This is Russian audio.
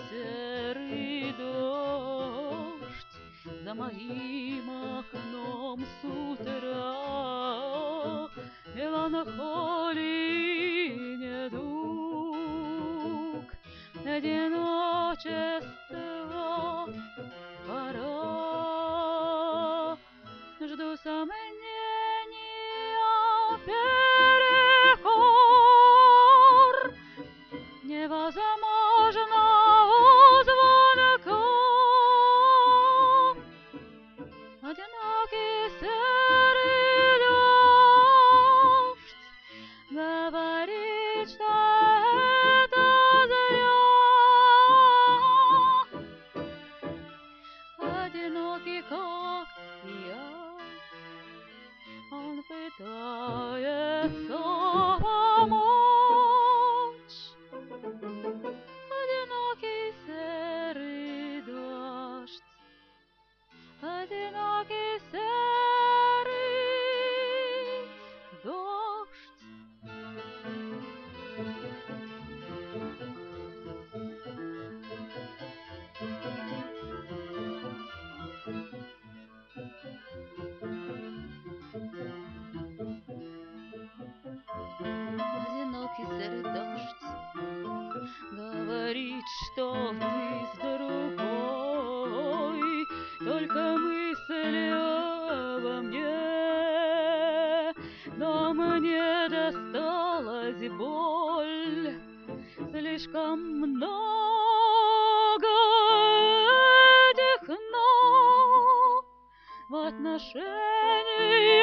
серый дождь за моим окном с утра, меланхолии недуг, одиночество пора. Жду сомнения, перекор невозможного звонка. Одинокий серый дождь говорит, что это зря. Одинокий, как и я, он пытается помочь. Одинокий серый дождь, одинокий серый дождь. Одинокий серый дождь говорит, что ты с другой, только мысли обо мне, но мне досталась боль, слишком много этих «но» в отношении